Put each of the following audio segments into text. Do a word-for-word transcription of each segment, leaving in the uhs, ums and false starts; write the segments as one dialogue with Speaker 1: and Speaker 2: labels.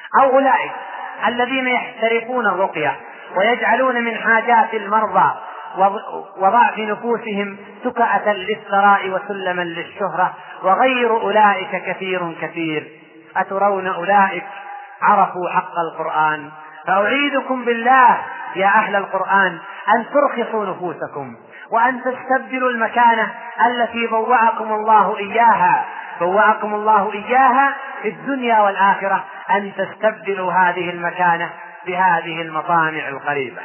Speaker 1: أو أولئك الذين يحترفون الرقية ويجعلون من حاجات المرضى وضعف نفوسهم سكأة للثراء وسلما للشهرة، وغير أولئك كثير كثير. أترون أولئك عرفوا حق القرآن؟ فأعيدكم بالله يا أهل القرآن أن ترخصوا نفوسكم وأن تستبدلوا المكانة التي بوأكم الله إياها بوأكم الله إياها في الدنيا والآخرة، أن تستبدلوا هذه المكانة بهذه المطامع القريبة.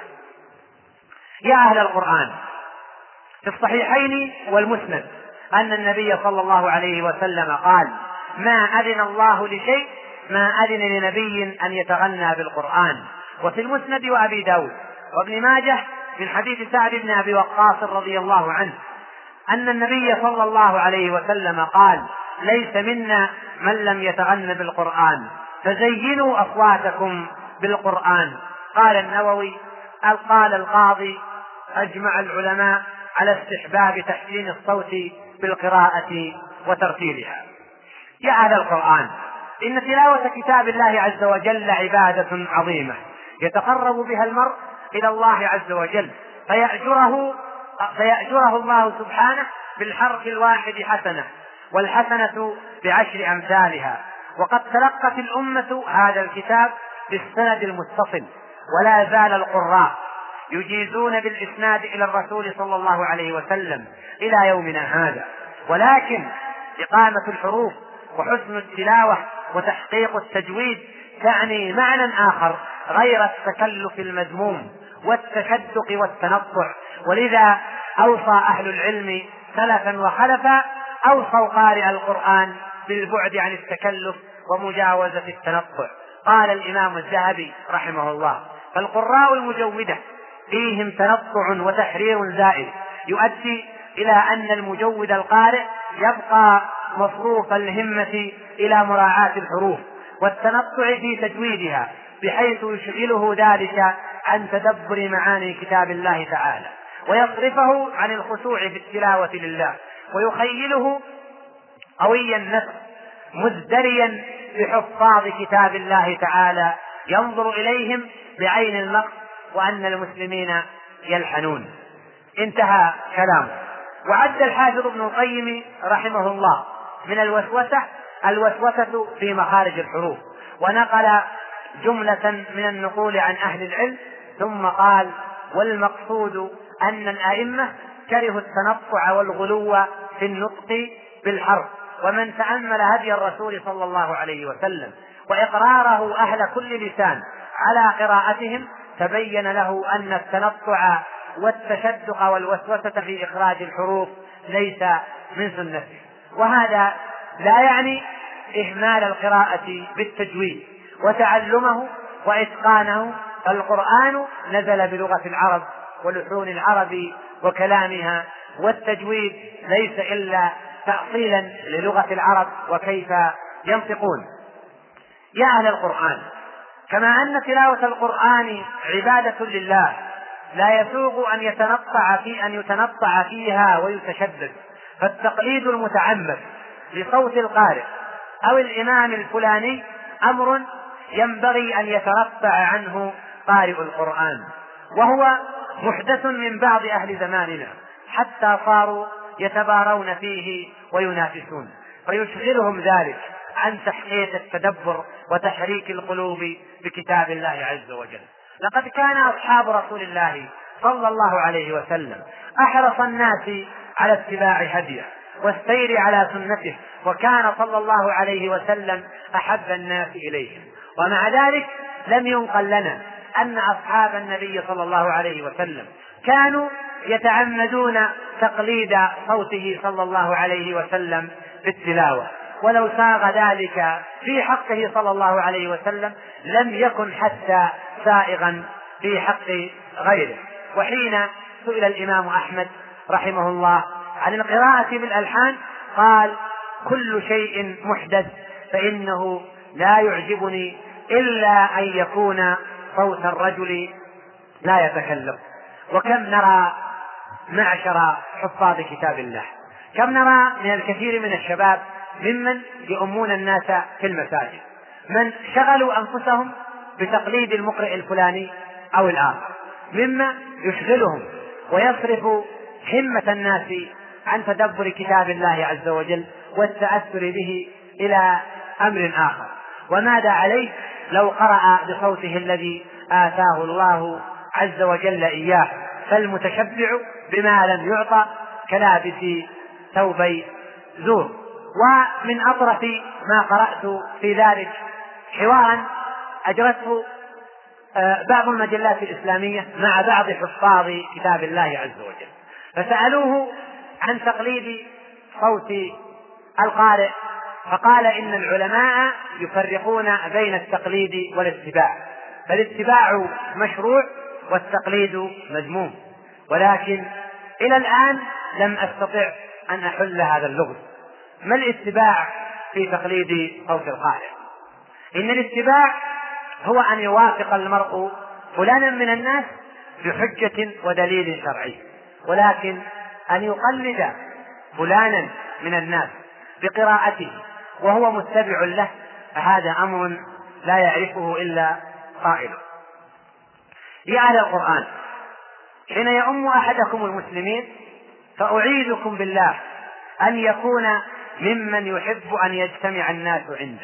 Speaker 1: يا أهل القرآن، في الصحيحين والمسند أن النبي صلى الله عليه وسلم قال: ما أذن الله لشيء ما أذن لنبي أن يتغنى بالقرآن. وفي المسند وأبي داود وابن ماجه من حديث سعد بن أبي وقاص رضي الله عنه أن النبي صلى الله عليه وسلم قال: ليس منا من لم يتغن بالقرآن، فزينوا أصواتكم بالقرآن. قال النووي قال القاضي: أجمع العلماء على استحباب تحسين الصوت بالقراءة وترتيلها. يا أهل القرآن، إن تلاوة كتاب الله عز وجل عبادة عظيمة يتقرب بها المرء إلى الله عز وجل، فيأجره, فيأجره الله سبحانه بالحرف الواحد حسنة، والحسنة بعشر أمثالها. وقد تلقت الأمة هذا الكتاب بالسند المتصل، ولا زال القراء يجيزون بالإسناد إلى الرسول صلى الله عليه وسلم إلى يومنا هذا. ولكن إقامة الحروف وحسن التلاوة وتحقيق التجويد تعني معنى آخر غير التكلف المذموم والتشدق والتنطع. ولذا أوصى أهل العلم سلفا وخلفا، أوصوا قارئ القرآن بالبعد عن التكلف ومجاوزة التنطع. قال الإمام الذهبي رحمه الله: فالقراء المجودة فيهم تنطع وتحرير زائد يؤدي إلى أن المجود القارئ يبقى مصروف الهمة إلى مراعاة الحروف والتنطع في تجويدها، بحيث يشغله ذلك عن تدبر معاني كتاب الله تعالى، ويصرفه عن الخشوع في التلاوة لله، ويخيله قوي النفس مزدريا بحفاظ كتاب الله تعالى ينظر إليهم بعين المقت وأن المسلمين يلحنون. انتهى كلامه. وعد الحافظ ابن القيم رحمه الله من الوسوسة الوسوسة في مخارج الحروف، ونقل جملة من النقول عن أهل العلم، ثم قال: والمقصود أن الأئمة كرهوا التنطع والغلو في النطق بالحرف، ومن تأمل هدي الرسول صلى الله عليه وسلم وإقراره أهل كل لسان على قراءتهم تبين له أن التنطع والتشدق والوسوسة في إخراج الحروف ليس من سنته. وهذا لا يعني إهمال القراءة بالتجويد وتعلمه وإتقانه. القرآن نزل بلغة العرب ولحون العرب وكلامها، والتجويد ليس إلا تأصيلا للغة العرب وكيف ينطقون. يا أهل القرآن، كما أن تلاوة القرآن عبادة لله لا يسوغ أن يتنطع في أن يتنطع فيها ويتشدد، فالتقليد المتعمد لصوت القارئ أو الإمام الفلاني أمر ينبغي أن يترفع عنه قارئ القرآن، وهو محدث من بعض أهل زماننا حتى صاروا يتبارون فيه وينافسون، فيشغلهم ذلك عن تحقيق التدبر وتحريك القلوب بكتاب الله عز وجل. لقد كان أصحاب رسول الله صلى الله عليه وسلم أحرص الناس على اتباع هديه والسير على سنته، وكان صلى الله عليه وسلم أحب الناس إليهم. ومع ذلك لم ينقل لنا أن أصحاب النبي صلى الله عليه وسلم كانوا يتعمدون تقليد صوته صلى الله عليه وسلم بالتلاوة، ولو ساغ ذلك في حقه صلى الله عليه وسلم لم يكن حتى سائغا في حق غيره. وحين سئل الإمام أحمد رحمه الله عن القراءة بالألحان قال: كل شيء محدث فإنه لا يعجبني إلا أن يكون صوت الرجل لا يتكلم. وكم نرى معشر حفاظ كتاب الله، كم نرى من الكثير من الشباب ممن يؤمون الناس في المساجد من شغلوا أنفسهم بتقليد المقرئ الفلاني أو الآخر، مما يشغلهم ويصرف همة الناس عن تدبر كتاب الله عز وجل والتأثر به إلى أمر آخر. وماذا عليه لو قرأ بصوته الذي آتاه الله عز وجل إياه؟ فالمتشبع بما لم يعطى كلابس ثوبي زور. ومن أطرف ما قرأت في ذلك حوارا أجرته بعض المجلات الإسلامية مع بعض حفاظ كتاب الله عز وجل، فسألوه عن تقليد صوت القارئ، فقال إن العلماء يفرقون بين التقليد والاتباع، فالاتباع مشروع والتقليد مذموم، ولكن إلى الآن لم أستطع أن أحل هذا اللغز. ما الاتباع في تقليد صوت القارئ؟ إن الاتباع هو أن يوافق المرء فلانا من الناس بحجة ودليل شرعي، ولكن أن يقلد فلانا من الناس بقراءته وهو متبع له فهذا أمر لا يعرفه إلا قائله. يا أهل القرآن، حين يؤم أحدكم المسلمين فأعيذكم بالله أن يكون ممن يحب أن يجتمع الناس عنده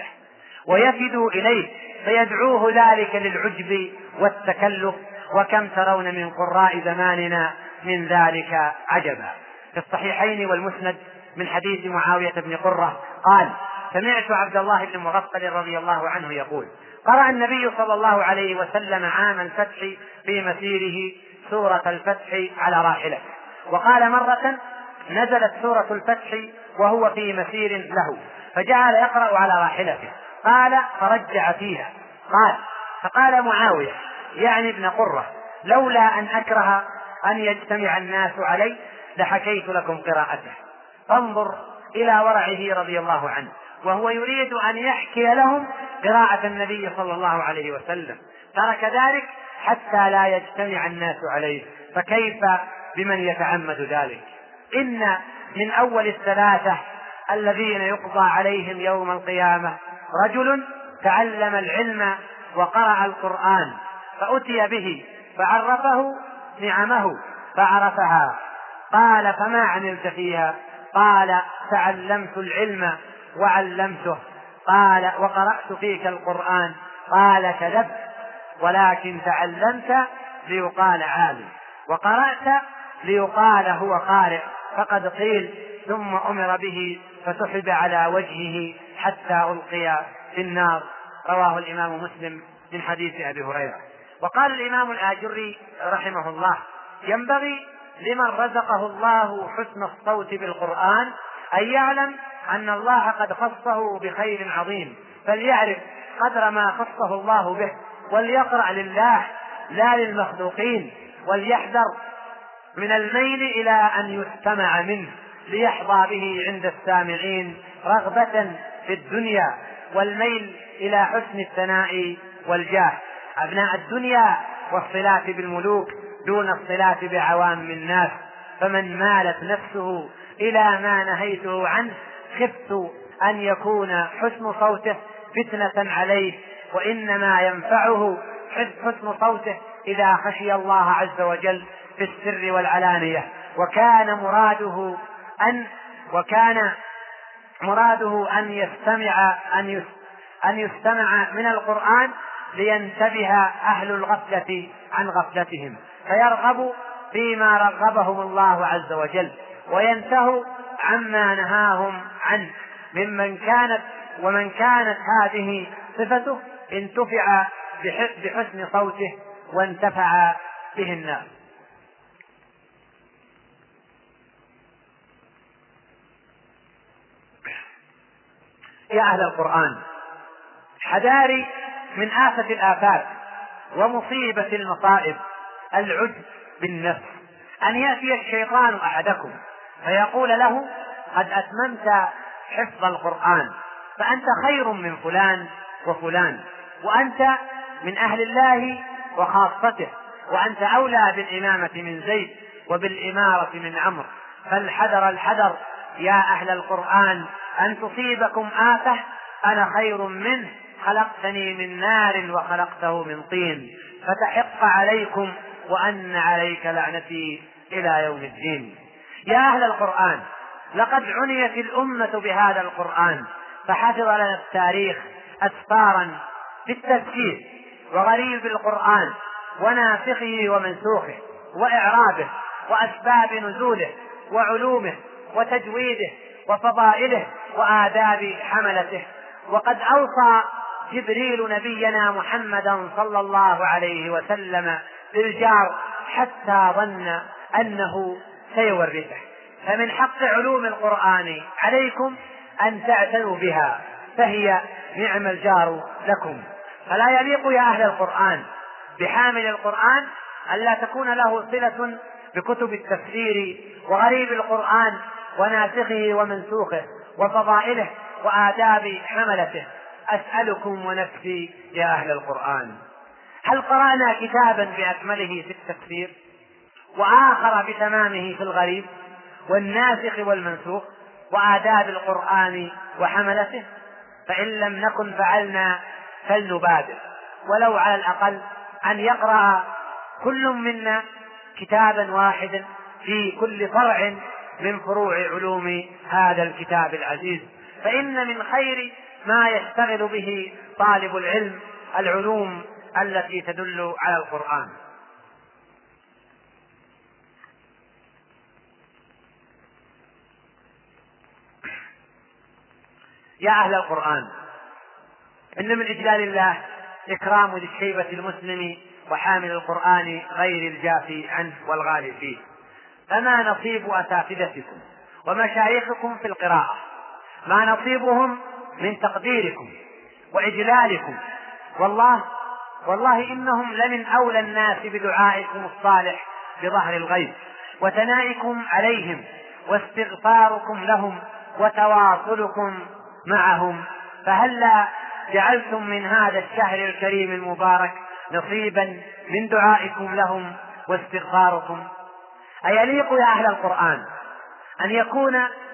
Speaker 1: ويفدوا إليه فيدعوه ذلك للعجب والتكلف، وكم ترون من قراء زماننا من ذلك عجبا. في الصحيحين والمسند من حديث معاوية بن قرة قال: سمعت عبد الله بن مغفل رضي الله عنه يقول: قرأ النبي صلى الله عليه وسلم عام الفتح في مسيره سورة الفتح على راحلته، وقال مرة نزلت سورة الفتح وهو في مسير له فجعل يقرأ على راحلته، قال فرجع فيها، قال فقال معاوية يعني ابن قرة: لولا أن أكره أن يجتمع الناس علي لحكيت لكم قراءته. فانظر إلى ورعه رضي الله عنه، وهو يريد أن يحكي لهم قراءة النبي صلى الله عليه وسلم، ترك ذلك حتى لا يجتمع الناس عليه، فكيف بمن يتعمد ذلك؟ إن من أول الثلاثة الذين يقضى عليهم يوم القيامة رجل تعلم العلم وقرأ القرآن فأتي به فعرفه نعمه فعرفها، قال: فما عملت فيها؟ قال: تعلمت العلم وعلمته. قال: وقرأت فيك القرآن؟ قال: كذبت، ولكن تعلمت ليقال عالم، وقرأت ليقال هو قارئ، فقد قيل ثم أمر به فسحب على وجهه حتى ألقي في النار. رواه الإمام مسلم من حديث أبي هريرة. وقال الإمام الآجري رحمه الله: ينبغي لمن رزقه الله حسن الصوت بالقرآن أن يعلم أن الله قد خصه بخير عظيم، فليعرف قدر ما خصه الله به، وليقرأ لله لا للمخلوقين، وليحذر من الميل إلى أن يستمع منه ليحظى به عند السامعين رغبة في الدنيا، والميل إلى حسن الثناء والجاه. أبناء الدنيا والصلاة بالملوك دون الصلاة بعوام الناس، فمن مالت نفسه إلى ما نهيته عنه خفت أن يكون حسن صوته فتنة عليه، وإنما ينفعه حسن صوته إذا خشي الله عز وجل في السر والعلانية، وكان مراده أن وكان مراده أن يستمع أن أن يستمع من القرآن لينتبه أهل الغفلة عن غفلتهم فيرغبوا فيما رغبهم الله عز وجل، وينتهوا عما نهاهم عنه ممن كانت ومن كانت هذه صفته انتفع بحسن صوته وانتفع به الناس. يا أهل القرآن، حذاري من آفة الآفات ومصيبة المصائب العجب بالنفس، أن يأتي الشيطان أحدكم فيقول له: قد أتممت حفظ القرآن فأنت خير من فلان وفلان، وأنت من أهل الله وخاصته، وأنت أولى بالإمامة من زيد وبالإمارة من عمرو، فالحذر الحذر يا أهل القرآن أن تصيبكم آفة أنا خير منه خلقتني من نار وخلقته من طين فتحق عليكم وأن عليك لعنتي إلى يوم الدين. يا أهل القرآن، لقد عنيت الأمة بهذا القرآن، فحفظ لنا التاريخ أسفارا في التفسير وغريب القرآن وناسخه ومنسوخه وإعرابه وأسباب نزوله وعلومه وتجويده وفضائله وآداب حملته. وقد أوصى جبريل نبينا محمدا صلى الله عليه وسلم بالجار حتى ظن أنه سيورثه. فمن حق علوم القرآن عليكم أن تعتنوا بها، فهي نعم الجار لكم. فلا يليق يا أهل القرآن بحامل القرآن ألا تكون له صلة بكتب التفسير وغريب القرآن وناسخه ومنسوخه وفضائله وآداب حملته. أسألكم ونفسي يا أهل القرآن، هل قرأنا كتابا بأكمله في التفسير وآخر بتمامه في الغريب والناسخ والمنسوخ وآداب القرآن وحملته؟ فإن لم نكن فعلنا فلنبادر، ولو على الأقل أن يقرأ كل منا كتابا واحدا في كل فرع من فروع علوم هذا الكتاب العزيز، فإن من خير ما يشتغل به طالب العلم العلوم التي تدل على القرآن. يا أهل القرآن، إن من إجلال الله إكرام للشيبة المسلم وحامل القرآن غير الجافي عنه والغالي فيه. فما نصيب أساتذتكم ومشايخكم في القراءة؟ ما نصيبهم من تقديركم وإجلالكم؟ والله والله إنهم لمن أولى الناس بدعائكم الصالح بظهر الغيب وثنائكم عليهم واستغفاركم لهم وتواصلكم معهم. فهلا جعلتم من هذا الشهر الكريم المبارك نصيبا من دعائكم لهم واستغفاركم؟ أيليق يا أهل القرآن أن يكون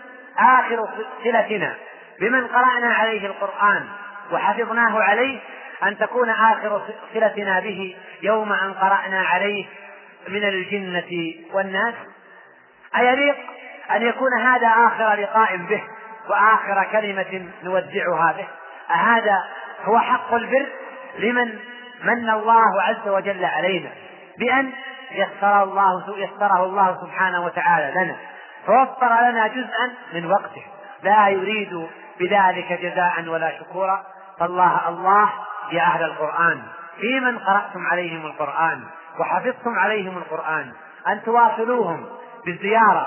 Speaker 1: آخر صلتنا بمن قرأنا عليه القرآن وحفظناه عليه أن تكون آخر صلتنا به يوم أن قرأنا عليه من الجنة والناس؟ أيليق أن يكون هذا آخر لقاء به وآخر كلمة نودعها به؟ أهذا هو حق البر لمن من الله عز وجل علينا بأن يسر الله يسره الله سبحانه وتعالى لنا، فوفر لنا جزءا من وقته لا يريد بذلك جزاء ولا شكورا. فالله الله يا أهل القرآن في من قرأتم عليهم القرآن وحفظتم عليهم القرآن أن تواصلوهم بالزيارة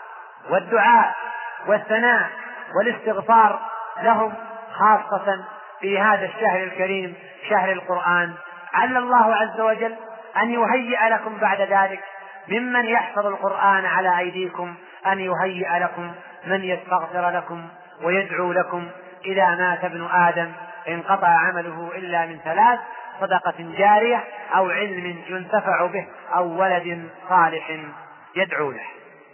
Speaker 1: والدعاء والثناء والاستغفار لهم، خاصة في هذا الشهر الكريم شهر القرآن. عل الله عز وجل أن يهيئ لكم بعد ذلك ممن يحفظ القرآن على أيديكم أن يهيئ لكم من يستغفر لكم ويدعو لكم. إذا مات ابن آدم انقطع عمله إلا من ثلاث: صدقة جارية أو علم ينتفع به أو ولد صالح يدعو له.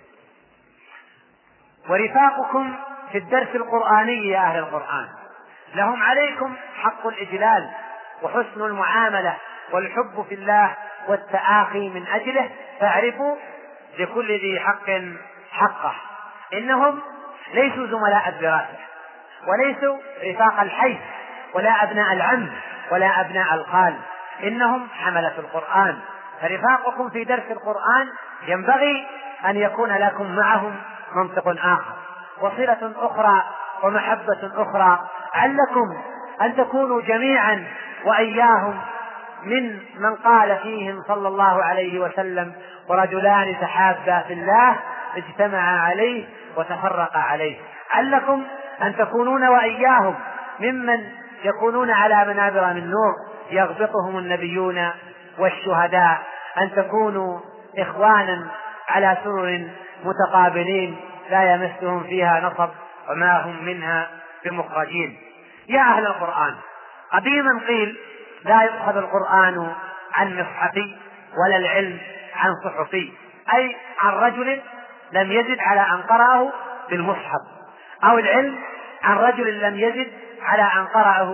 Speaker 1: ورفاقكم في الدرس القرآني يا أهل القرآن لهم عليكم حق الإجلال وحسن المعاملة والحب في الله والتآخي من أجله، فاعرفوا لكل ذي حق حقه. إنهم ليسوا زملاء الدراسة وليسوا رفاق الحي ولا أبناء العم ولا أبناء الخال، إنهم حملة القرآن. فرفاقكم في درس القرآن ينبغي أن يكون لكم معهم منطق آخر وصلة أخرى ومحبة أخرى، علكم أن تكونوا جميعا وإياهم من من قال فيهم صلى الله عليه وسلم: ورجلان تحابا في الله اجتمعا عليه وتفرقا عليه. علكم أن تكونون وإياهم ممن يكونون على منابر من نور يغبطهم النبيون والشهداء، أن تكونوا إخوانا على سرر متقابلين لا يمسهم فيها نصب وما هم منها بمخرجين. يا أهل القرآن، قديما قيل: لا يؤخذ القرآن عن مصحفي ولا العلم عن صحفي، أي عن رجل لم يزد على أن قرأه بالمصحف، أو العلم عن رجل لم يزد على أن قرأه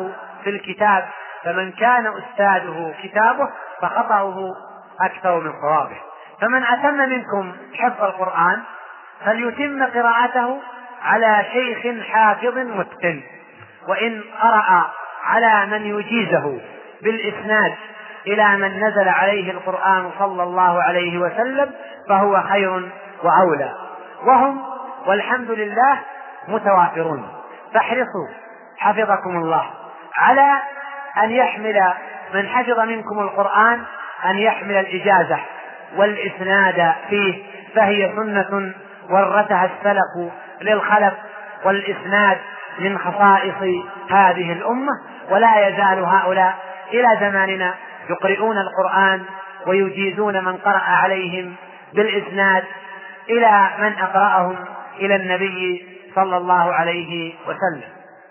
Speaker 1: في الكتاب، فمن كان أستاذه كتابه فخطأه أكثر من صوابه. فمن أتم منكم حفظ القرآن فليتم قراءته على شيخ حافظ متقن، وإن قرأ على من يجيزه بالإسناد إلى من نزل عليه القرآن صلى الله عليه وسلم فهو خير وأولى، وهم والحمد لله متوافرون. فاحرصوا حفظكم الله على أن يحمل من حفظ منكم القرآن أن يحمل الإجازة والإسناد فيه، فهي سنة ورثها السلف للخلف، والإسناد من خصائص هذه الأمة، ولا يزال هؤلاء إلى زماننا يقرؤون القرآن ويجيزون من قرأ عليهم بالإسناد إلى من أقرأهم إلى النبي صلى الله عليه وسلم.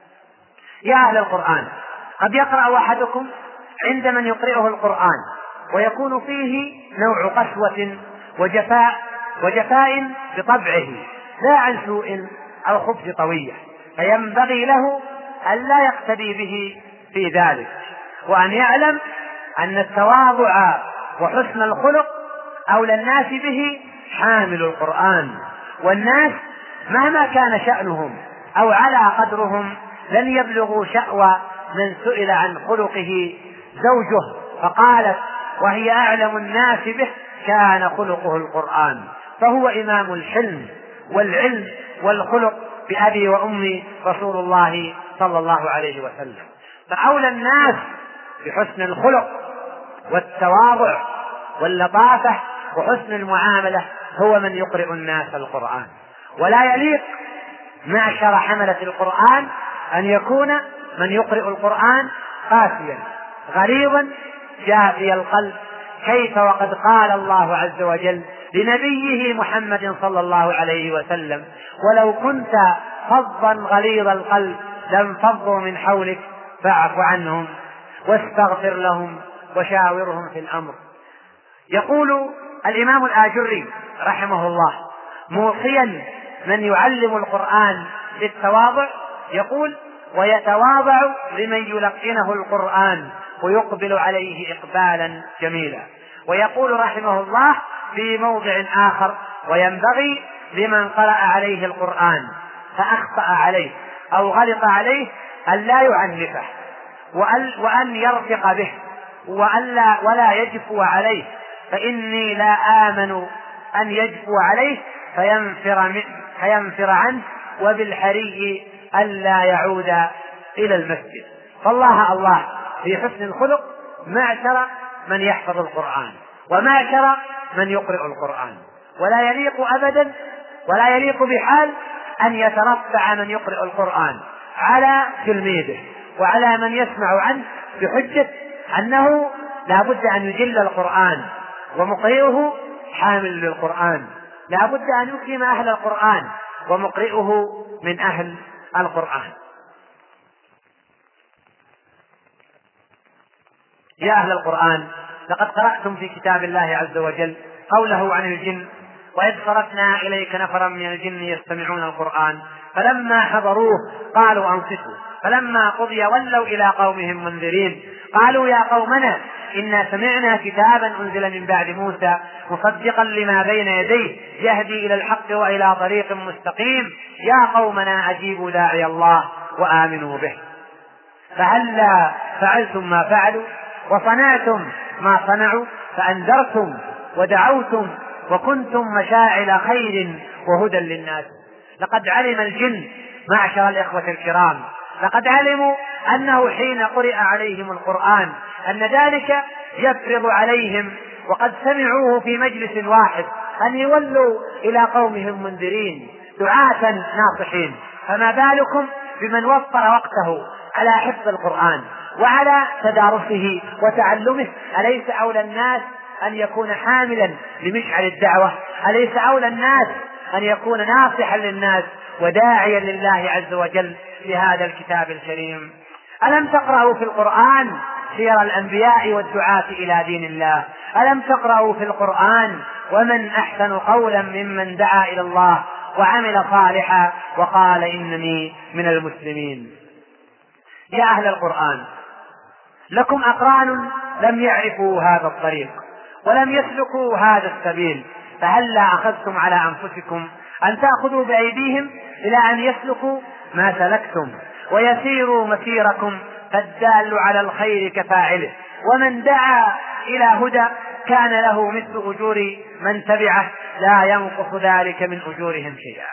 Speaker 1: يا أهل القرآن، قد يقرأ أحدكم عند من يقرئه القرآن ويكون فيه نوع قسوة وجفاء وجفاء بطبعه لا عن سوء أو خبث طوية، فينبغي له أن لا يقتدي به في ذلك، وأن يعلم أن التواضع وحسن الخلق أولى الناس به حامل القرآن، والناس مهما كان شأنهم أو على قدرهم لن يبلغوا شأوى من سئل عن خلقه زوجه فقالت وهي أعلم الناس به كان خلقه القرآن، فهو إمام الحلم والعلم والخلق بأبي وأمي رسول الله صلى الله عليه وسلم. فأولى الناس بحسن الخلق والتواضع واللطافة وحسن المعاملة هو من يقرئ الناس القرآن. ولا يليق معشر حملة القرآن أن يكون من يقرئ القرآن قاسيا غليظا جافي القلب، كيف وقد قال الله عز وجل لنبيه محمد صلى الله عليه وسلم: ولو كنت فظا غليظ القلب لانفضوا من حولك فاعف عنهم واستغفر لهم وشاورهم في الأمر. يقول الإمام الآجري رحمه الله موصيا من يعلم القرآن بالتواضع، يقول: ويتواضع لمن يلقنه القرآن ويقبل عليه إقبالا جميلا. ويقول رحمه الله في موضع آخر: وينبغي لمن قرأ عليه القرآن فأخطأ عليه أو غلط عليه أن لا يعنفه وأن يرفق به وألا ولا يجفو عليه، فإني لا آمن أن يجفو عليه فينفر, فينفر عنه، وبالحري ألا يعود إلى المسجد. فالله الله في حسن الخلق معشر من يحفظ القرآن ومعشر من يقرئ القرآن، ولا يليق أبدا ولا يليق بحال أن يترفع من يقرئ القرآن على تلميذه وعلى من يسمع عنه بحجة أنه لا بد أن يجل القرآن ومقرئه حامل للقرآن، لا بد أن يكرم أهل القرآن ومقرئه من أهل القرآن. يا أهل القرآن، لقد قرأتم في كتاب الله عز وجل قوله عن الجن: وإذ صرفنا إليك نفرا من الجن يستمعون القرآن فلما حضروه قالوا أنصتوا فلما قضي ولوا إلى قومهم منذرين قالوا يا قومنا إنا سمعنا كتابا أنزل من بعد موسى مصدقا لما بين يديه يهدي إلى الحق وإلى طريق مستقيم يا قومنا أجيبوا داعي الله وآمنوا به. فهلا فعلتم ما فعلوا وصنعتم ما صنعوا فأنذرتم ودعوتم وكنتم مشاعل خير وهدى للناس. لقد علم الجن معشر الإخوة الكرام، لقد علموا أنه حين قرئ عليهم القرآن أن ذلك يفرض عليهم، وقد سمعوه في مجلس واحد، أن يولوا إلى قومهم منذرين دعاة ناصحين، فما بالكم بمن وفر وقته على حفظ القرآن وعلى تدارسه وتعلمه؟ أليس أولى الناس أن يكون حاملا لمشعل الدعوة؟ أليس أولى الناس أن يكون ناصحا للناس وداعيا لله عز وجل بهذا الكتاب الكريم؟ ألم تقرأوا في القرآن سير الأنبياء والدعاة إلى دين الله؟ ألم تقرأوا في القرآن ومن أحسن قولا ممن دعا إلى الله وعمل صالحا وقال إنني من المسلمين؟ يا أهل القرآن، لكم أقران لم يعرفوا هذا الطريق ولم يسلكوا هذا السبيل، فهلا أخذتم على أنفسكم أن تأخذوا بأيديهم إلى أن يسلكوا ما سلكتم ويسيروا مسيركم، فالدال على الخير كفاعله، ومن دعا إلى هدى كان له مثل أجور من تبعه لا ينقص ذلك من أجورهم شيئا.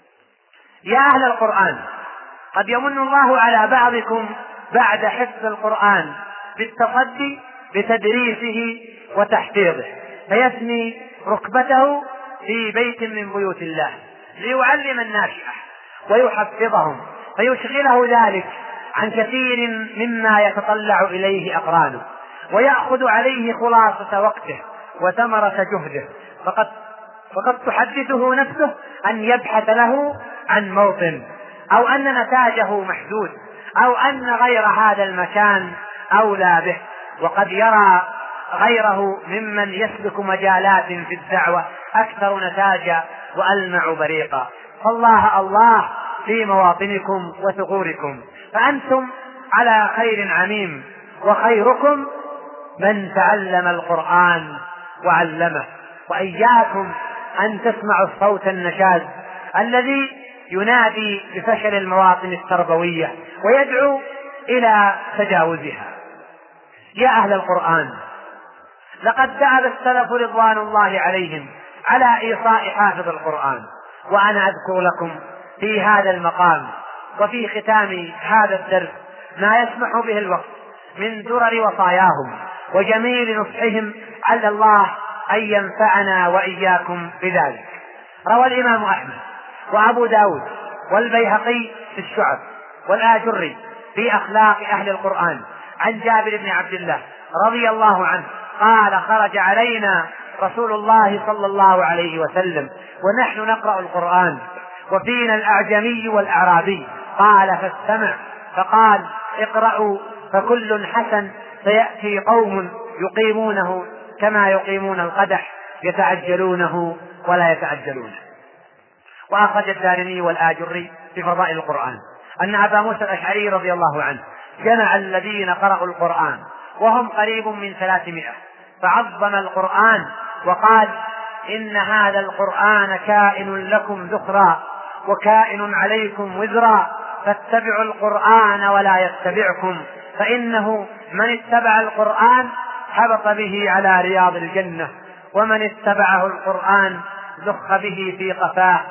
Speaker 1: يا أهل القرآن، قد يمن الله على بعضكم بعد حفظ القرآن بالتصدي بتدريسه وتحفيظه، فيثني ركبته في بيت من بيوت الله ليعلم الناشئة ويحفظهم، فيشغله ذلك عن كثير مما يتطلع إليه أقرانه، ويأخذ عليه خلاصة وقته وثمرة جهده، فقد, فقد تحدثه نفسه أن يبحث له عن موطن، أو أن نتاجه محدود، أو أن غير هذا المكان أولى به، وقد يرى غيره ممن يسلك مجالات في الدعوة أكثر نتاجا وألمع بريقا. فالله الله في مواطنكم وثغوركم، فأنتم على خير عميم، وخيركم من تعلم القرآن وعلمه. وإياكم أن تسمعوا الصوت النشاز الذي ينادي بفشل المواطن التربوية ويدعو إلى تجاوزها. يا أهل القرآن، لقد دعا السلف رضوان الله عليهم على إيصاء حافظ القرآن، وأنا أذكر لكم في هذا المقام وفي ختام هذا الدرس ما يسمح به الوقت من درر وصاياهم وجميل نصحهم، على الله أن ينفعنا وإياكم بذلك. روى الإمام أحمد وأبو داود والبيهقي في الشعب والآجري في أخلاق أهل القرآن عن جابر بن عبد الله رضي الله عنه قال: خرج علينا رسول الله صلى الله عليه وسلم ونحن نقرأ القرآن وفينا الأعجمي والأعرابي، قال فاستمع فقال: اقرأوا فكل حسن، سيأتي قوم يقيمونه كما يقيمون القدح، يتعجلونه ولا يتعجلونه. وأخرج الدارمي والآجري في فضائل القرآن أن أبا موسى الأشعري رضي الله عنه جمع الذين قرأوا القرآن وهم قريب من ثلاثمائة، فعظم القرآن وقال: إن هذا القرآن كائن لكم ذخرا وكائن عليكم وزرا، فاتبعوا القرآن ولا يتبعكم، فإنه من اتبع القرآن حبط به على رياض الجنة، ومن اتبعه القرآن زخ به في قفاه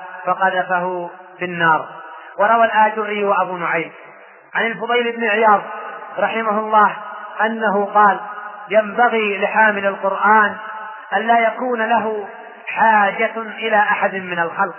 Speaker 1: فقذفه في النار. وروى الآجري وأبو نعيم عن الفضيل بن عياض رحمه الله أنه قال: ينبغي لحامل القرآن أن لا يكون له حاجة إلى أحد من الخلق،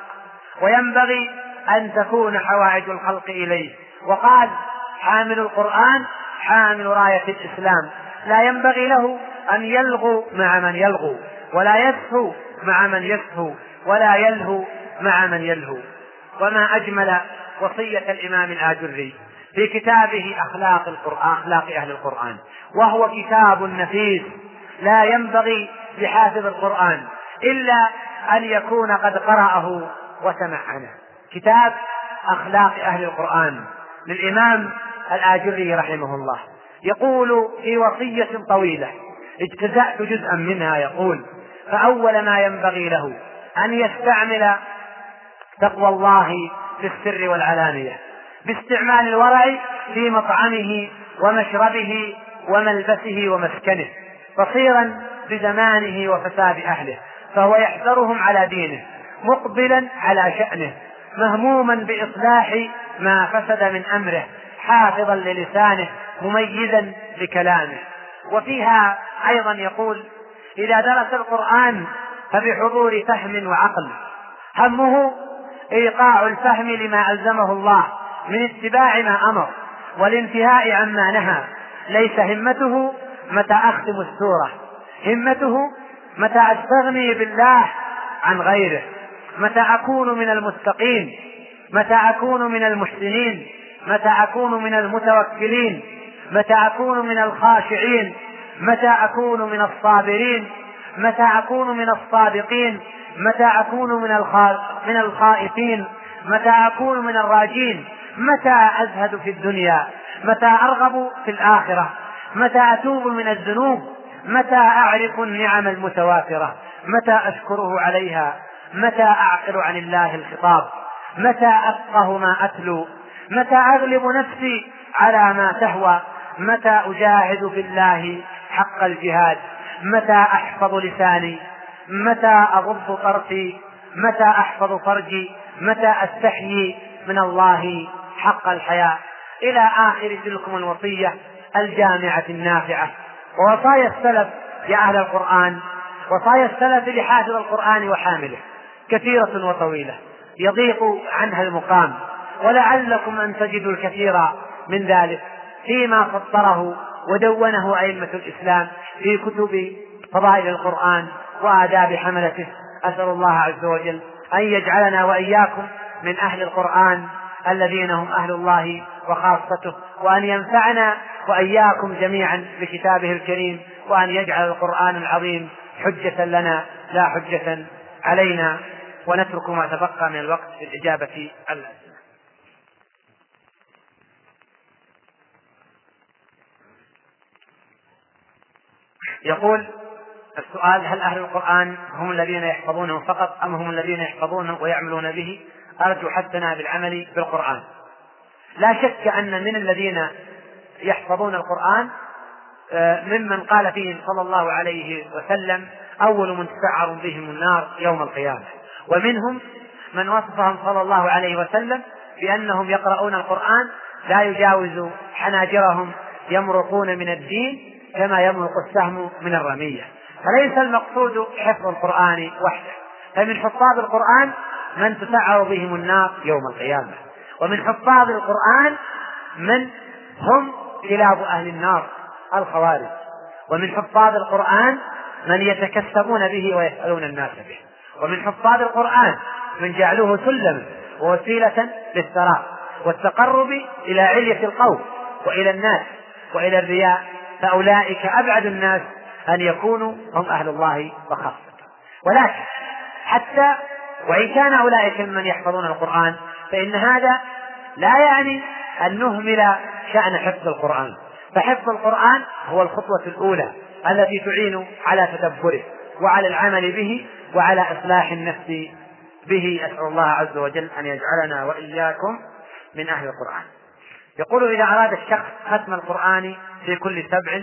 Speaker 1: وينبغي أن تكون حوائج الخلق إليه. وقال: حامل القرآن حامل راية الإسلام، لا ينبغي له أن يلغو مع من يلغو، ولا يسهو مع من يسهو، ولا يلهو مع من يلهو. وما أجمل وصية الإمام الآجري في كتابه أخلاق القرآن، أخلاق أهل القرآن، وهو كتاب نفيس لا ينبغي لحافظ القرآن إلا أن يكون قد قرأه وسمعنه. كتاب أخلاق أهل القرآن للإمام الآجري رحمه الله، يقول في وصية طويلة اجتزأت جزءا منها، يقول: فأول ما ينبغي له أن يستعمل تقوى الله في السر والعلانية، باستعمال الورع في مطعمه ومشربه وملبسه ومسكنه، بصيرا بزمانه وفساد أهله، فهو يحذرهم على دينه، مقبلا على شأنه، مهموما بإصلاح ما فسد من أمره، حافظا للسانه، مميزا بكلامه. وفيها أيضا يقول: إذا درس القرآن فبحضور فهم وعقل، همه إيقاع الفهم لما ألزمه الله من اتباع ما أمر والانتهاء عما نهى، ليس همته متى أختم السورة، همته متى أستغني بالله عن غيره، متى أكون من المتقين، متى أكون من المحسنين، متى أكون من المتوكلين، متى أكون من الخاشعين، متى أكون من الصابرين، متى أكون من الصادقين، متى أكون من من الخائفين، متى أكون من الراجين، متى أزهد في الدنيا، متى أرغب في الآخرة، متى أتوب من الذنوب؟ متى أعرف النعم المتوافرة؟ متى أشكره عليها؟ متى أعقل عن الله الخطاب؟ متى أفقه ما أتلو؟ متى أغلب نفسي على ما تهوى؟ متى أجاهد في الله حق الجهاد؟ متى أحفظ لساني؟ متى أغض طرفي؟ متى أحفظ فرجي؟ متى أستحيي من الله حق الحياء؟ إلى آخر تلكم الوصية الجامعة النافعة. ووصايا السلف يا أهل القرآن، وصايا السلف لحافظ القرآن وحامله كثيرة وطويلة يضيق عنها المقام، ولعلكم أن تجدوا الكثير من ذلك فيما فطره ودونه أئمة الإسلام في كتب فضائل القرآن وآداب حملته. أسأل الله عز وجل أن يجعلنا وإياكم من أهل القرآن الذين هم أهل الله وخاصته، وأن ينفعنا وإياكم جميعا بكتابه الكريم، وأن يجعل القرآن العظيم حجة لنا لا حجة علينا، ونترك ما تبقى من الوقت في الإجابة على الأسئلة. يقول السؤال: هل أهل القرآن هم الذين يحفظونه فقط أم هم الذين يحفظونه ويعملون به؟ أرجو حثنا بالعمل بالقرآن. لا شك أن من الذين يحفظون القرآن ممن قال فيهم صلى الله عليه وسلم: أول من تسعر بهم النار يوم القيامة. ومنهم من وصفهم صلى الله عليه وسلم بأنهم يقرؤون القرآن لا يجاوز حناجرهم، يمرقون من الدين كما يمرق السهم من الرمية. فليس المقصود حفظ القرآن وحده، فمن حفاظ القرآن من تسعر بهم النار يوم القيامة، ومن حفاظ القرآن من هم كلاب أهل النار الخوارج، ومن حفاظ القرآن من يتكسبون به ويسألون الناس به، ومن حفاظ القرآن من جعلوه سلما ووسيلة للثراء والتقرب إلى علية القوم وإلى الناس وإلى الرياء. فأولئك أبعد الناس أن يكونوا هم أهل الله وخاصته. ولكن حتى وإن كان أولئك من يحفظون القرآن فإن هذا لا يعني أن نهمل شأن حفظ القرآن، فحفظ القرآن هو الخطوة الأولى التي تعين على تدبره وعلى العمل به وعلى إصلاح النفس به. أسأل الله عز وجل أن يجعلنا وإياكم من أهل القرآن. يقول: إذا أراد الشخص ختم القرآن في كل سبع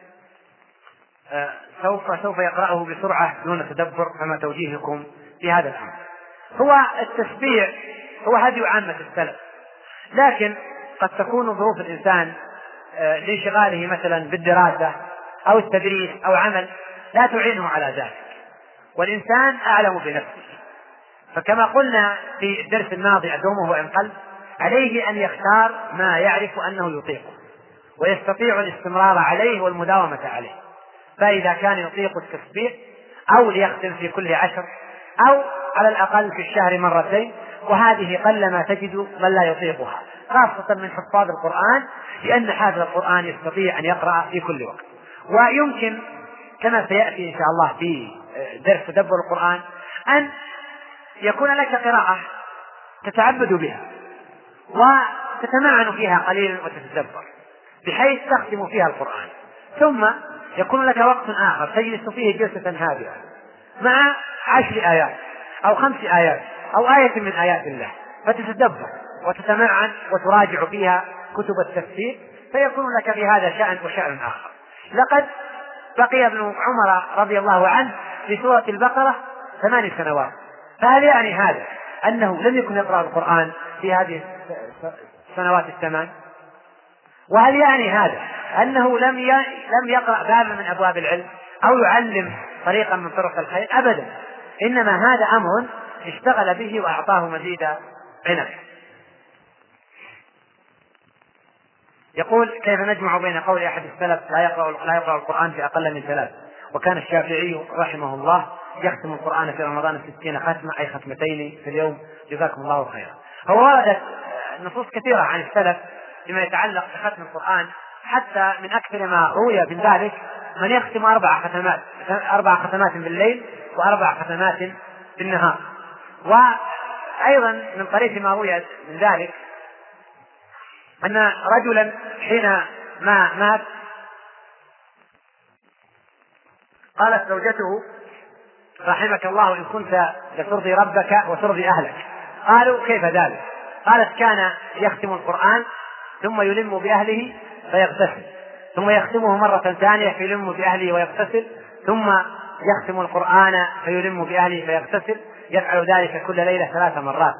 Speaker 1: سوف سوف يقرأه بسرعة دون تدبر، فما توجيهكم في هذا الأمر؟ هو التسبيع هو هدي عامة السلف، لكن قد تكون ظروف الإنسان لانشغاله مثلا بالدراسة أو التدريس أو عمل لا تعينه على ذلك، والإنسان أعلم بنفسه. فكما قلنا في الدرس الماضي: أدومه وإن قل، عليه أن يختار ما يعرف أنه يطيقه ويستطيع الاستمرار عليه والمداومة عليه. فإذا كان يطيق التسبيح أو ليختم في كل عشر أو على الأقل في الشهر مرتين، وهذه قلما تجد من لا يطيقها، خاصة من حفاظ القرآن، لأن حافظ القرآن يستطيع أن يقرأ في كل وقت. ويمكن كما سيأتي إن شاء الله في درس تدبر القرآن أن يكون لك قراءة تتعبد بها وتتمعن فيها قليلا وتتدبر بحيث تختم فيها القرآن، ثم يكون لك وقت آخر تجلس فيه جلسة هادئة مع عشر آيات أو خمس آيات أو آية من آيات الله، فتتدبر وتتمعن وتراجع فيها كتب التفسير، فيكون لك في هذا شأن وشأن آخر. لقد بقي ابن عمر رضي الله عنه في سورة البقرة ثمان سنوات، فهل يعني هذا أنه لم يكن يقرأ القرآن في هذه السنوات الثمان؟ وهل يعني هذا أنه لم لم يقرأ بابا من أبواب العلم أو يعلم طريقا من طرق الخير؟ أبدا، إنما هذا أمر اشتغل به وأعطاه مزيد عنب. يقول: كيف نجمع بين قول أحد السلف لا يقرأ, لا يقرأ القرآن في أقل من ثلاث، وكان الشافعي رحمه الله يختم القرآن في رمضان ستين ختمة، أي ختمتين في اليوم، جزاكم الله خيرا. هو وردت نصوص كثيرة عن السلف فيما يتعلق بختم القرآن، حتى من أكثر ما روي من ذلك من يختم أربع ختمات أربع ختمات بالليل وأربع ختمات بالنهار. وأيضا من طريق ما روي من ذلك أن رجلا حين ما مات قالت زوجته: رحمك الله إن كنت لترضي ربك وترضي أهلك. قالوا: كيف ذلك؟ قالت: كان يختم القرآن ثم يلم بأهله فيغتسل، ثم يختمه مرة ثانية فيلم بأهله ويغتسل، ثم يختم القرآن فيلم بأهله فيغتسل، يفعل ذلك كل ليلة ثلاث مرات.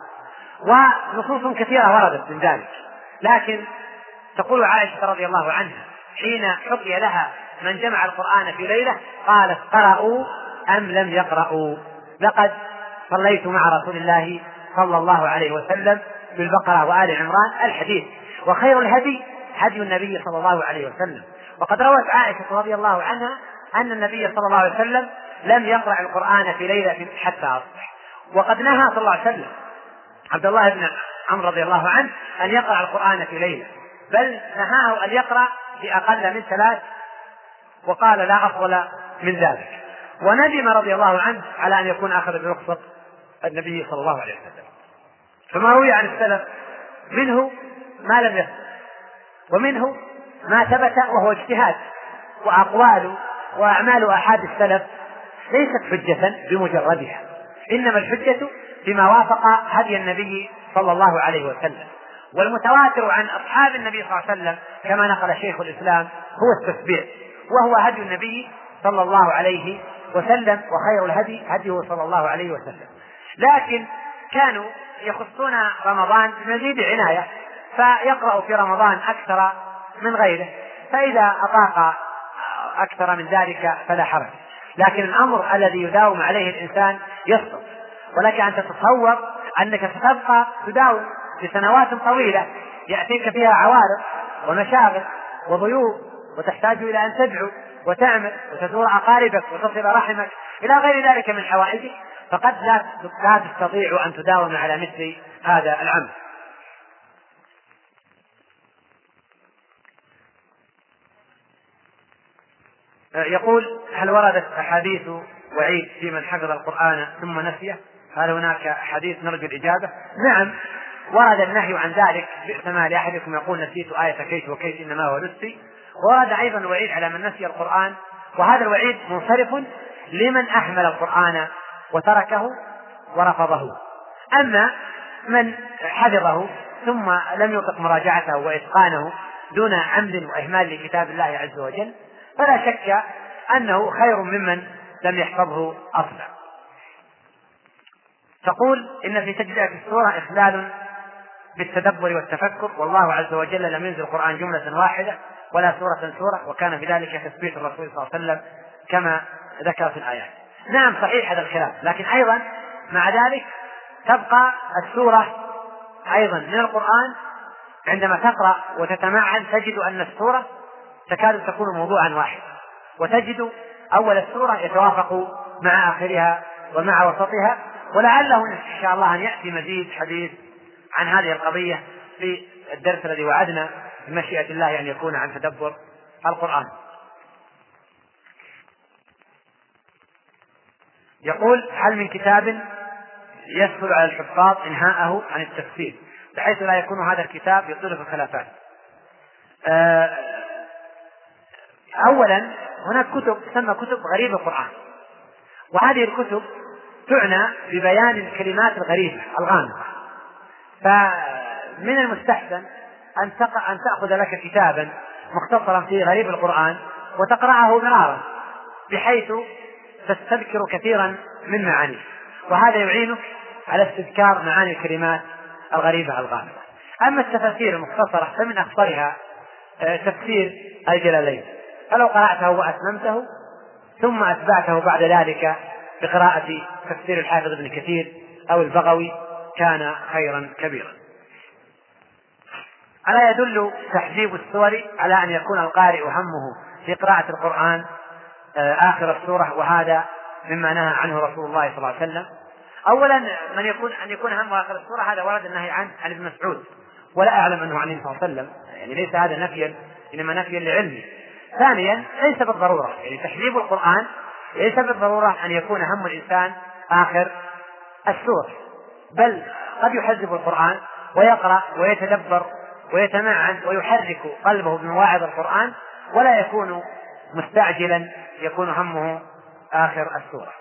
Speaker 1: ونصوص كثيرة وردت من ذلك، لكن تقول عائشة رضي الله عنها حين حكي لها من جمع القرآن في ليلة قالت: قرأوا أم لم يقرأوا؟ لقد صليت مع رسول الله صلى الله عليه وسلم بالبقرة وآل عمران الحديث، وخير الهدي هدي النبي صلى الله عليه وسلم. وقد روت عائشة رضي الله عنها أن النبي صلى الله عليه وسلم لم يقرأ القرآن في ليلة حتى أصبح، وقد نهى صلى الله عليه وسلم عبد الله بن عمرو رضي الله عنه أن يقرأ القرآن في ليلة، بل نهاه أن يقرأ في أقل من ثلاث، وقال: لا أفضل من ذلك. وندم رضي الله عنه على أن يكون أخذ برخصة النبي صلى الله عليه وسلم. فما روي عن السلف منه ما لم يثبت، ومنه ما ثبت وهو اجتهاد، وأقوال وأعمال أحد السلف ليست حجة بمجردها، إنما الحجة بما وافق هدي النبي صلى الله عليه وسلم. والمتواتر عن أصحاب النبي صلى الله عليه وسلم كما نقل شيخ الإسلام هو التسبيح، وهو هدي النبي صلى الله عليه وسلم، وخير الهدي هديه صلى الله عليه وسلم. لكن كانوا يخصون رمضان بمزيد عناية، فيقرأ في رمضان أكثر من غيره، فإذا أطاق أكثر من ذلك فلا حرج. لكن الأمر الذي يداوم عليه الإنسان يصدق، ولك أن تتصور أنك ستبقى تداوم لسنوات طويلة يأتيك فيها عوارض ومشاغل وضيوف، وتحتاج إلى أن تدعو وتعمل وتزور أقاربك وتصل رحمك إلى غير ذلك من حوائجك، فقد لا لا تستطيع أن تداوم على مثل هذا العمل. يقول: هل وردت أحاديث وعيد في من حفظ القرآن ثم نسيه؟ هل هناك حديث نرجو الإجابة؟ نعم، ورد النهي عن ذلك: بئس ما لأحدكم يقول نسيت آية كيت وكيت إنما هو نسي. ورد أيضا الوعيد على من نسي القرآن، وهذا الوعيد منصرف لمن أهمل القرآن وتركه ورفضه. أما من حفظه ثم لم يطق مراجعته وإتقانه دون عمد وإهمال لكتاب الله عز وجل فلا شك أنه خير ممن لم يحفظه أصلا. تقول: إن في تجزئة السورة إخلال بالتدبر والتفكر، والله عز وجل لم ينزل القرآن جملة واحدة ولا سورة سورة، وكان في ذلك تثبيت الرسول صلى الله عليه وسلم كما ذكر في الآيات. نعم صحيح هذا الخلاف، لكن أيضا مع ذلك تبقى السورة أيضا من القرآن. عندما تقرأ وتتمعن تجد أن السورة تكاد تكون موضوعا واحدا، وتجد أول السورة يتوافق مع آخرها ومع وسطها، ولعله إن شاء الله أن يأتي مزيد حديث عن هذه القضية في الدرس الذي وعدنا بمشيئة الله أن يكون عن تدبر القرآن. يقول: هل من كتاب يسهل على الحفاظ إنهاءه عن التفسير بحيث لا يكون هذا الكتاب يطيل في الخلافات؟ أولا هناك كتب تسمى كتب غريب القرآن، وهذه الكتب تعنى ببيان الكلمات الغريبة الغامضة، فمن المستحسن أن تأخذ لك كتابا مختصرا في غريب القرآن وتقرأه مرارا بحيث تستذكر كثيرا من معانيه، وهذا يعينك على استذكار معاني الكلمات الغريبة الغامضة. أما التفاسير المختصرة فمن أخطرها تفسير الجلالين، فلو قرأته وأتممته ثم أتبعته بعد ذلك بقراءة تفسير الحافظ ابن كثير أو البغوي كان خيرا كبيرا. ألا يدل تحجيب السور على أن يكون القارئ همه في قراءة القرآن آخر السورة، وهذا مما نهى عنه رسول الله صلى الله عليه وسلم؟ أولا من يكون أن يكون همه آخر السورة هذا ورد النهي عنه عن ابن مسعود، ولا أعلم أنه عنه صلى الله عليه وسلم، يعني ليس هذا نفيا إنما نفيا لعلمه. ثانيا ليس بالضرورة، يعني تحجيب القرآن ليس بالضرورة أن يكون هم الإنسان آخر السورة، بل قد يحجب القرآن ويقرأ ويتدبر ويتمعن ويحرك قلبه بمواعظ القرآن، ولا يكون مستعجلا يكون همه آخر السورة.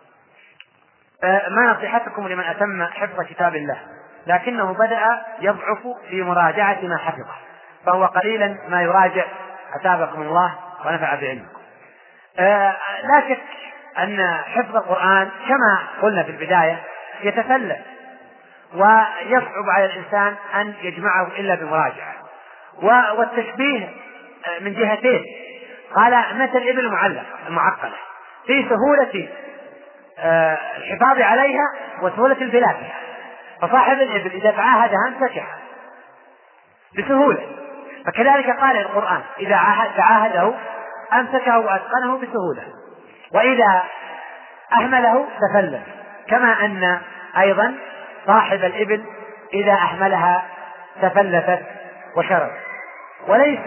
Speaker 1: ما نصيحتكم لمن أتم حفظ كتاب الله لكنه بدأ يضعف في مراجعة ما حفظه، فهو قليلا ما يراجع، أتابكم الله ونفع بعلمكم. لا شك أن حفظ القرآن كما قلنا في البداية يتسلل، ويصعب على الإنسان أن يجمعه إلا بمراجعة. والتشبيه من جهتين، قال مثل الإبل المعلقة المعقلة في سهولة الحفاظ عليها وسهولة البلاد، فصاحب الإبل إذا تعاهدها امسكها بسهولة، فكذلك قال القرآن إذا تعاهده أمسكه وأتقنه بسهولة، وإذا أهمله تفلت، كما أن أيضا صاحب الإبل إذا أهملها تفلتت وشرد. وليس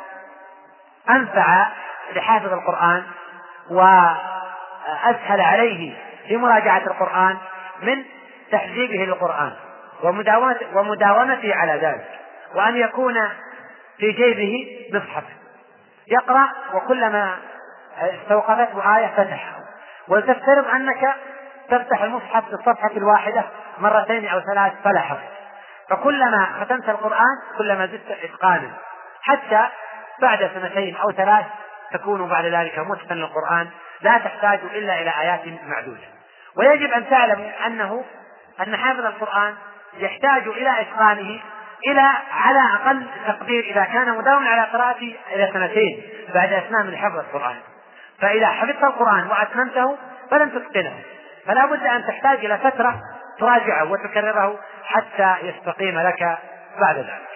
Speaker 1: أنفع لحافظ القرآن وأسهل عليه في مراجعة القرآن من تحذيبه للقرآن ومداومته على ذلك، وأن يكون في جيبه مصحف يقرأ وكلما استوقفته آية فتحها، ولتفترض أنك تفتح المصحف في الصفحة الواحدة مرتين أو ثلاث فلا حرج، فكلما ختمت القرآن كلما زدت إتقانا، حتى بعد سنتين أو ثلاث تكون بعد ذلك متقنا للقرآن لا تحتاج إلا إلى آيات معدودة. ويجب أن تعلموا أنه أن حافظ القرآن يحتاج إلى إتقانه إلى على أقل تقدير إذا كان مداوما على قراءته إلى سنتين بعد أتمام حفظ القرآن. فإذا حفظت القرآن وأتممته فلن تتقنه، فلا بد أن تحتاج إلى فترة تراجعه وتكرره حتى يستقيم لك بعد ذلك.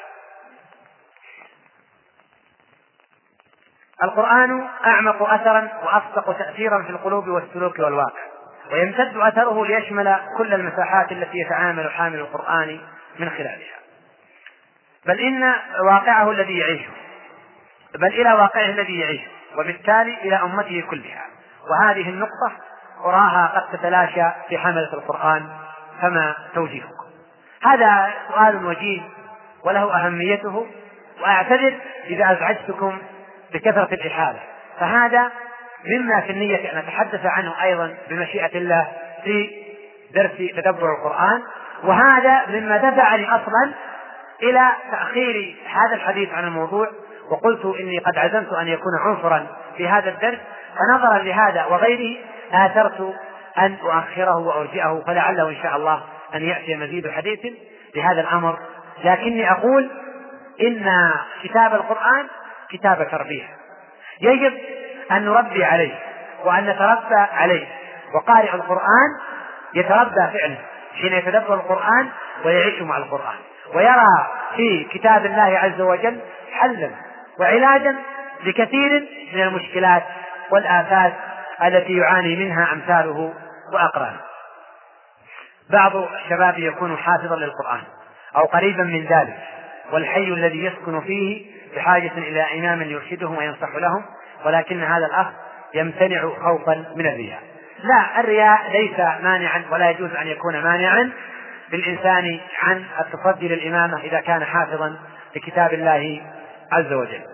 Speaker 1: القرآن أعمق أثرا وأصدق تأثيرا في القلوب والسلوك والواقع، ويمتد أثره ليشمل كل المساحات التي يتعامل حامل القرآن من خلالها، بل إن واقعه الذي يعيشه بل إلى واقعه الذي يعيشه وبالتالي إلى أمته كلها. وهذه النقطة أراها قد تتلاشى في حملة القرآن، فما توجيهكم؟ هذا سؤال وجيه وله أهميته، وأعتذر إذا أزعجتكم بكثرة الإحالة، فهذا مما في النية أن نتحدث عنه أيضا بمشيئة الله في درس تدبر القرآن، وهذا مما دفعني أصلا إلى تأخير هذا الحديث عن الموضوع، وقلت إني قد عزمت أن يكون عنصرا في هذا الدرس، فنظرا لهذا وغيره آثرت أن أؤخره وأرجئه، فلعله إن شاء الله أن يأتي مزيد حديث بهذا الأمر. لكني أقول إن كتاب القرآن كتاب تربية، يجب أن نربي عليه وأن نتربى عليه، وقارئ القرآن يتربى فعلا حين يتدبر القرآن ويعيش مع القرآن، ويرى في كتاب الله عز وجل حلا وعلاجا لكثير من المشكلات والآفات التي يعاني منها أمثاله وأقرانه. بعض الشباب يكون حافظا للقرآن أو قريبا من ذلك، والحي الذي يسكن فيه بحاجة إلى إمام يرشدهم وينصح لهم، ولكن هذا الأخ يمتنع خوفا من الرياء. لا، الرياء ليس مانعا ولا يجوز أن يكون مانعا للإنسان عن التصدي للإمامة إذا كان حافظا لكتاب الله عز وجل.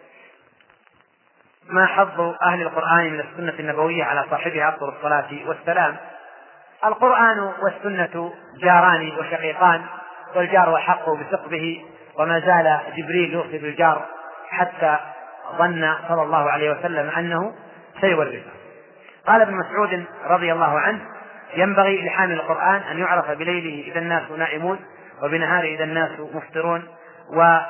Speaker 1: ما حظ أهل القرآن من السنة النبوية على صاحبها أفضل الصلاة والسلام؟ القرآن والسنة جاران وشقيقان، والجار أحق بثقبه، وما زال جبريل يوصي بالجار حتى ظن صلى الله عليه وسلم أنه سيورثه. قال ابن مسعود رضي الله عنه: ينبغي لحامل القرآن أن يعرف بليله إذا الناس نائمون، وبنهاره إذا الناس مفطرون، و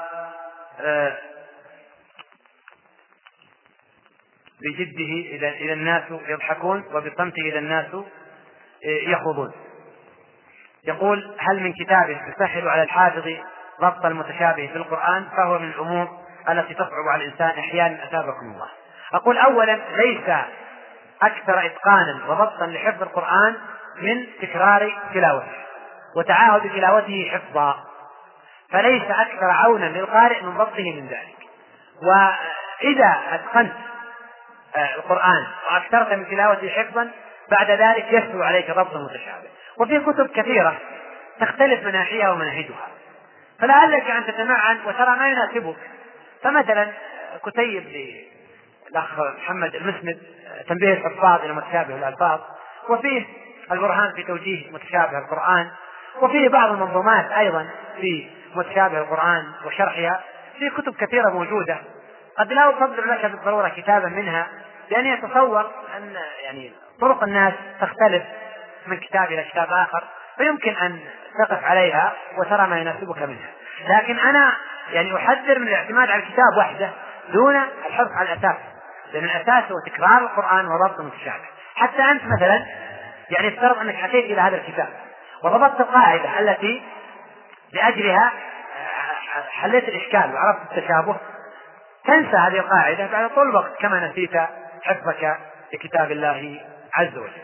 Speaker 1: بجده إذا الناس يضحكون، وبصمته إذا الناس يخوضون. يقول: هل من كتاب يسهل على الحافظ ضبط المتشابه في القرآن؟ فهو من الأمور التي تصعب على الإنسان أحيانا، أثابكم الله. أقول: أولا، ليس أكثر إتقانا وضبطا لحفظ القرآن من تكرار تلاوته وتعاهد تلاوته حفظا، فليس أكثر عونا للقارئ من ضبطه من ذلك. وإذا أتقنت القرآن وأكثرت من تلاوته حفظا بعد ذلك يسهل عليك ضبط المتشابه. وفي كتب كثيرة تختلف مناحيها ومناهجها، فلعلك أن تتمعن وترى ما يناسبك. فمثلا كتيب الأخ محمد المسند تنبيه الحفاظ إلى متشابه الألفاظ، وفيه البرهان في توجيه متشابه القرآن، وفيه بعض المنظومات أيضا في متشابه القرآن وشرحها، في كتب كثيرة موجودة. قد لا أفضل لك بالضرورة كتابا منها، لأني أتصور أن يعني طرق الناس تختلف من كتاب إلى كتاب آخر، فيمكن أن تقف عليها وترى ما يناسبك منها. لكن أنا يعني أحذر من الاعتماد على الكتاب وحده دون الحرص على الأساس، لأن الأساس هو تكرار القرآن وضبط المتشابه. حتى أنت مثلا يعني افترض أنك أتيت إلى هذا الكتاب وضبطت القاعدة التي لأجلها حليت الإشكال وعرفت التشابه، تنسى هذه القاعدة بعد طول الوقت كما نسيت حفظك لكتاب الله عز وجل.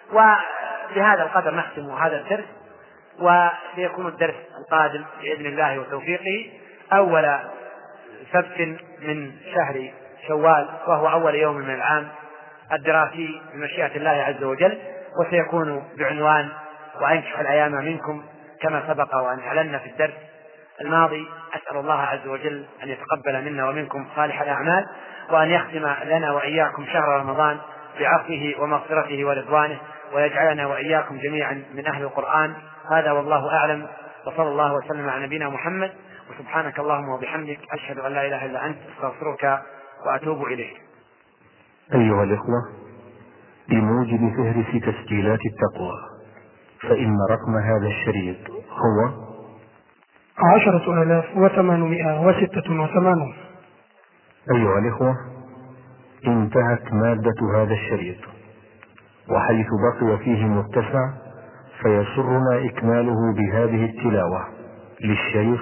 Speaker 1: وبهذا القدر نختم هذا الدرس، وسيكون الدرس القادم بإذن الله وتوفيقه أول سبت من شهر شوال، وهو أول يوم من العام الدراسي بمشيئة الله عز وجل، وسيكون بعنوان وأنكح الأيام منكم كما سبق وأن أعلنا في الدرس الماضي. أسأل الله عز وجل أن يتقبل منا ومنكم صالح الأعمال، وأن يختم لنا وإياكم شهر رمضان بعفوه ومغفرته ورضوانه، ويجعلنا وإياكم جميعا من أهل القرآن. هذا والله أعلم، وصلى الله وسلم على نبينا محمد، وسبحانك اللهم وبحمدك، أشهد أن لا إله إلا أنت، أستغفرك وأتوب إليك.
Speaker 2: أيها الإخوة، بموجب فهرس تسجيلات التقوى، فإن رقم هذا الشريط هو
Speaker 3: عشرة آلاف وثمانمائة وستة وثمانون.
Speaker 2: أيها الإخوة، انتهت مادة هذا الشريط، وحيث بقي فيه متسع فيسرنا إكماله بهذه التلاوة للشيخ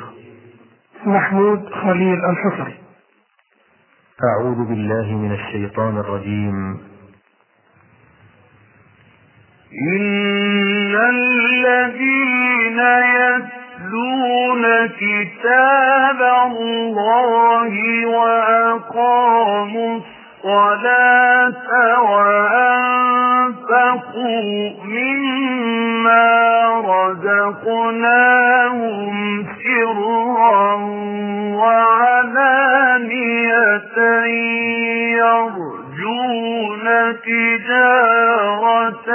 Speaker 3: محمود خليل الحصري.
Speaker 2: أعوذ بالله من الشيطان الرجيم.
Speaker 4: إن الذين يتلون كتاب الله وأقاموا الصلاة وأنفقوا مما رزقناهم سرا وعلانية يرجون تجارة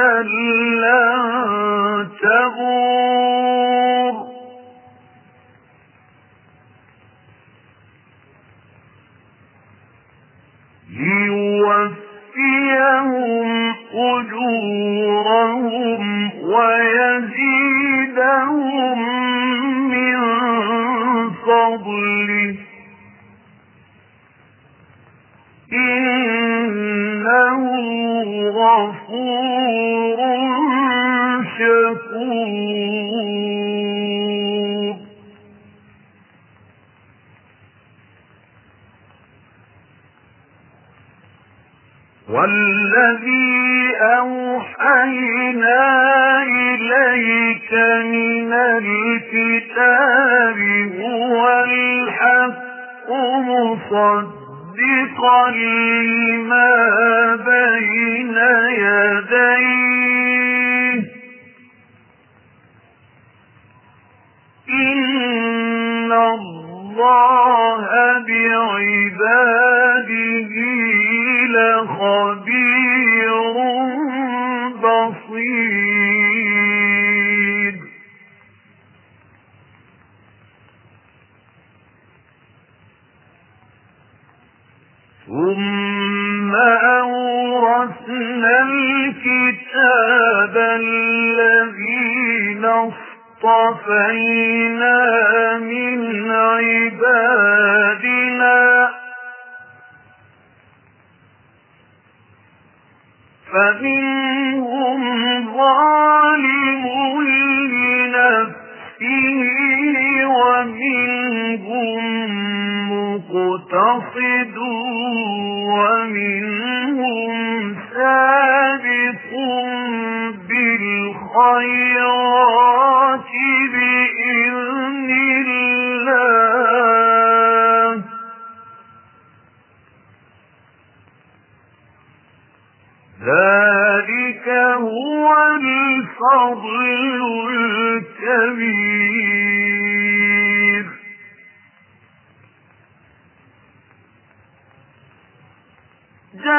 Speaker 4: لن تبور ليوفيهم أجورهم ويزيدهم من فضله إنه غفور شكور. والذي أوحينا إليك من الكتاب هو الحق مصدقا لما بين يديه إن الله بعباده لخبير بصير. ثم أورثنا الكتاب الذين اصطفينا من عبادنا فمنهم ظالم لنفسه ومنهم مقتصد ومنهم سابق بالخيرات بإذن الله ذلك هو الفضل الكبير.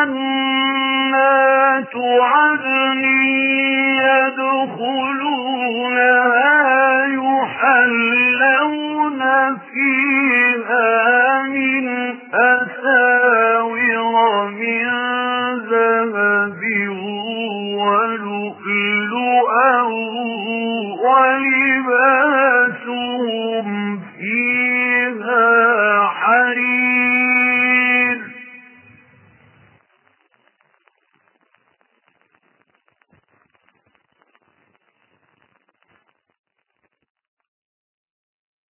Speaker 4: جنات عدن يدخلونها يحلون فيها من أساور من ذهب ولؤلؤا ولباسهم